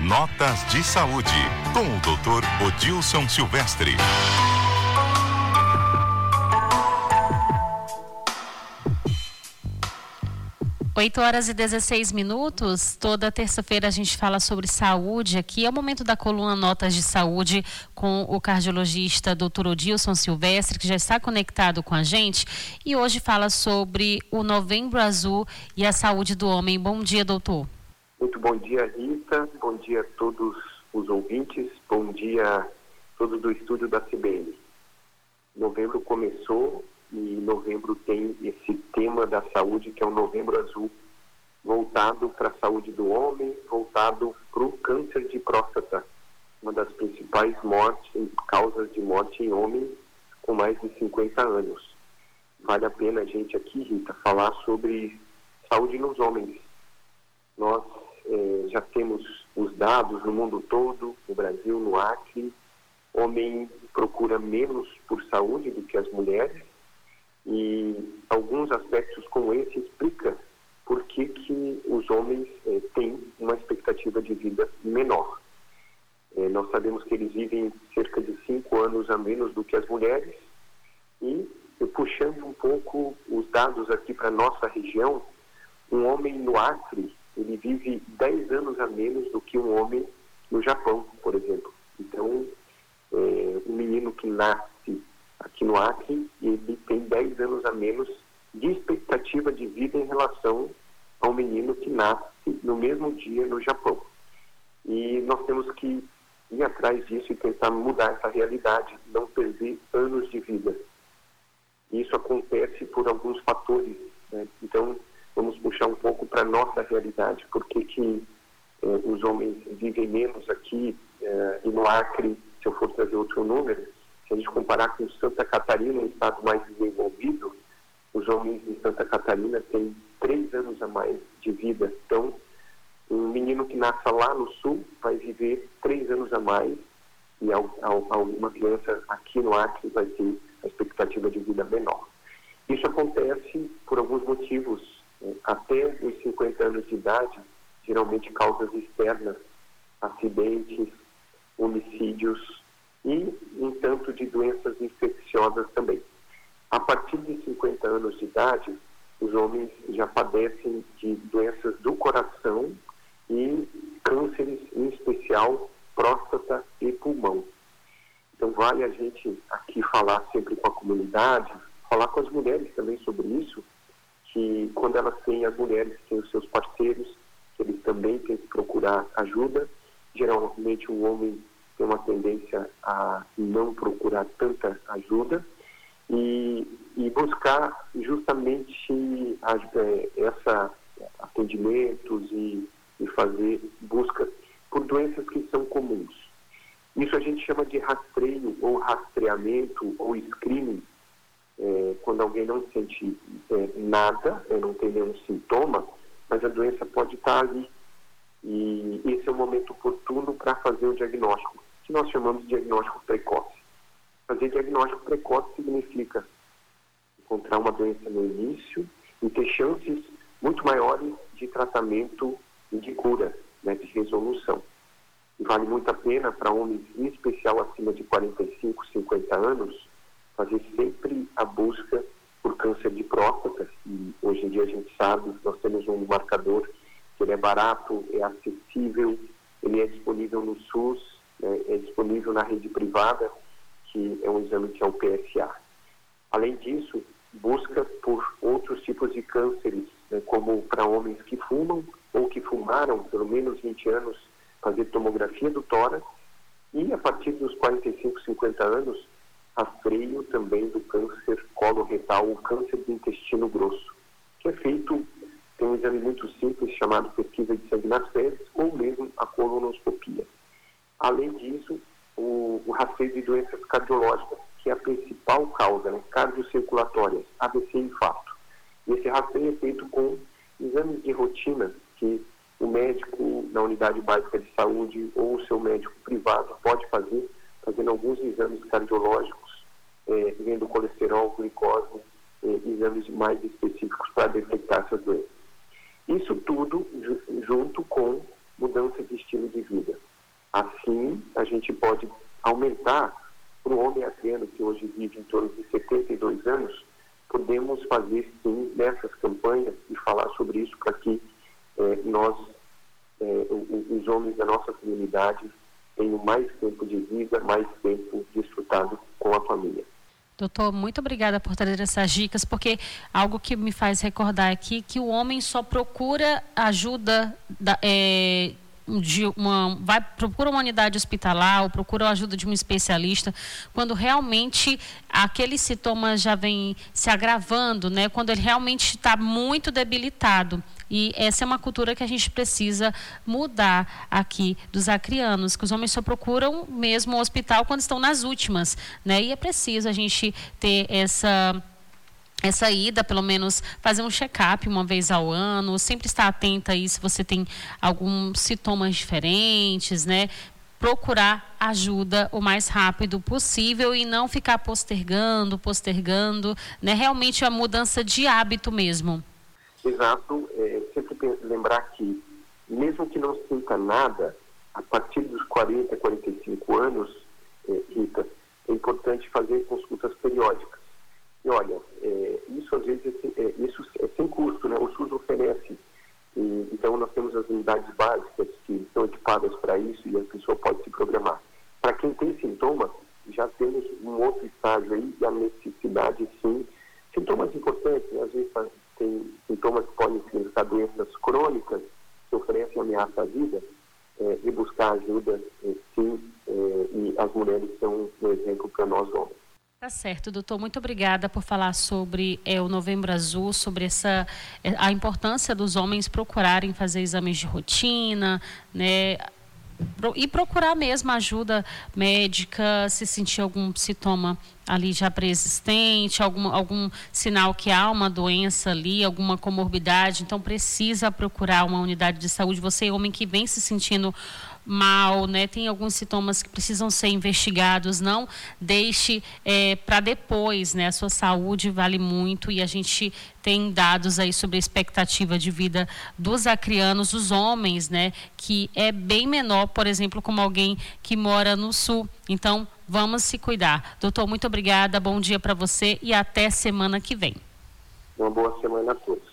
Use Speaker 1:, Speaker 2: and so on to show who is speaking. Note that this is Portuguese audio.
Speaker 1: Notas de Saúde, com o Dr. Odilson Silvestre.
Speaker 2: 8h16. Toda terça-feira a gente fala sobre saúde aqui. É o momento da coluna Notas de Saúde com o cardiologista Dr. Odilson Silvestre, que já está conectado com a gente. E hoje fala sobre o Novembro Azul e a saúde do homem. Bom dia, doutor.
Speaker 3: Muito bom dia, Rita. Bom dia a todos os ouvintes. Bom dia a todos do estúdio da CBN. Novembro começou e novembro tem esse tema da saúde, que é o Novembro Azul, voltado para a saúde do homem, voltado para o câncer de próstata, uma das principais causas de morte em homens com mais de 50 anos. Vale a pena a gente aqui, Rita, falar sobre saúde nos homens. Nós já temos os dados no mundo todo, no Brasil, no Acre. Homem procura menos por saúde do que as mulheres, e alguns aspectos como esse explicam por que os homens têm uma expectativa de vida menor. Nós sabemos que eles vivem cerca de 5 anos a menos do que as mulheres, e puxando um pouco os dados aqui para a nossa região, um homem no Acre, ele vive 10 anos a menos do que um homem no Japão, por exemplo. Então, um menino que nasce aqui no Acre, ele tem 10 anos a menos de expectativa de vida em relação ao menino que nasce no mesmo dia no Japão. E nós temos que ir atrás disso e tentar mudar essa realidade, não perder anos de vida. Isso acontece por alguns fatores, né? Então, vamos puxar um pouco para a nossa realidade. Por que os homens vivem menos aqui e no Acre, se eu for trazer outro número, se a gente comparar com Santa Catarina, um estado mais desenvolvido, os homens em Santa Catarina têm 3 anos a mais de vida. Então, um menino que nasce lá no sul vai viver 3 anos a mais, e uma criança aqui no Acre vai ter a expectativa de vida menor. Isso acontece por alguns motivos. Até os 50 anos de idade, geralmente causas externas, acidentes, homicídios e um tanto de doenças infecciosas também. A partir de 50 anos de idade, os homens já padecem de doenças do coração e cânceres, em especial próstata e pulmão. Então vale a gente aqui falar sempre com a comunidade, falar com as mulheres também sobre isso, que quando elas têm, as mulheres têm os seus parceiros, que eles também têm que procurar ajuda. Geralmente o homem tem uma tendência a não procurar tanta ajuda e buscar justamente atendimentos e fazer busca por doenças que são comuns. Isso a gente chama de rastreio ou rastreamento ou screening. Quando alguém não sente nada, não tem nenhum sintoma, mas a doença pode estar ali. E esse é o momento oportuno para fazer o diagnóstico, que nós chamamos de diagnóstico precoce. Fazer diagnóstico precoce significa encontrar uma doença no início e ter chances muito maiores de tratamento e de cura, né, de resolução. E vale muito a pena para homens, em especial acima de 45, 50 anos, fazer sempre a busca por câncer de próstata. E hoje em dia a gente sabe, nós temos um marcador que ele é barato, é acessível, ele é disponível no SUS, é disponível na rede privada, que é um exame que é o PSA. Além disso, busca por outros tipos de cânceres, né, como para homens que fumam ou que fumaram pelo menos 20 anos, fazer tomografia do tórax, e a partir dos 45, 50 anos, rastreio também do câncer coloretal, o câncer do intestino grosso, que é feito, tem um exame muito simples chamado pesquisa de sangue nas fezes, ou mesmo a colonoscopia. Além disso, o rastreio de doenças cardiológicas, que é a principal causa, né, cardiocirculatórias, AVC e infarto. E esse rastreio é feito com exames de rotina que o médico na unidade básica de saúde ou o seu médico privado pode fazer, fazendo alguns exames cardiológicos, vendo colesterol, glicose, exames mais específicos para detectar essas doenças. Isso tudo junto com mudança de estilo de vida. Assim, a gente pode aumentar para o homem acriano, que hoje vive em torno de 72 anos, podemos fazer sim nessas campanhas e falar sobre isso para que os homens da nossa comunidade tenham mais tempo de vida, mais tempo desfrutado com a família.
Speaker 2: Doutor, muito obrigada por trazer essas dicas, porque algo que me faz recordar aqui que o homem só procura ajuda procura uma unidade hospitalar ou procura a ajuda de um especialista quando realmente aqueles sintomas já vêm se agravando, né? Quando ele realmente está muito debilitado. E essa é uma cultura que a gente precisa mudar aqui dos acrianos, que os homens só procuram mesmo o hospital quando estão nas últimas, né? E é preciso a gente ter essa ida, pelo menos fazer um check-up uma vez ao ano, sempre estar atenta aí se você tem alguns sintomas diferentes, né? Procurar ajuda o mais rápido possível e não ficar postergando, né? Realmente a mudança de hábito mesmo.
Speaker 3: Exato, sempre lembrar que, mesmo que não sinta nada, a partir dos 40, 45 anos, Rita, é importante fazer consultas periódicas. E olha, isso às vezes isso é sem custo, né? O SUS oferece. Então nós temos as unidades básicas que são equipadas para isso e a pessoa pode se programar. Para quem tem sintoma, já temos um outro estágio aí e a necessidade, sim. Sintomas importantes, né? Às vezes tem sintomas que podem significar doenças crônicas que oferecem ameaça à vida, e buscar ajuda, sim, e as mulheres são um exemplo para nós homens.
Speaker 2: Tá certo, doutor. Muito obrigada por falar sobre o Novembro Azul, sobre a importância dos homens procurarem fazer exames de rotina, né? E procurar mesmo ajuda médica, se sentir algum sintoma ali já pré-existente, algum sinal que há uma doença ali, alguma comorbidade, então precisa procurar uma unidade de saúde. Você, homem que vem se sentindo mal, né? Tem alguns sintomas que precisam ser investigados, não deixe para depois, né? A sua saúde vale muito e a gente tem dados aí sobre a expectativa de vida dos acrianos, os homens, né? Que é bem menor, por exemplo, como alguém que mora no sul. Então, vamos se cuidar. Doutor, muito obrigada, bom dia para você e até semana que vem.
Speaker 3: Uma boa semana a todos.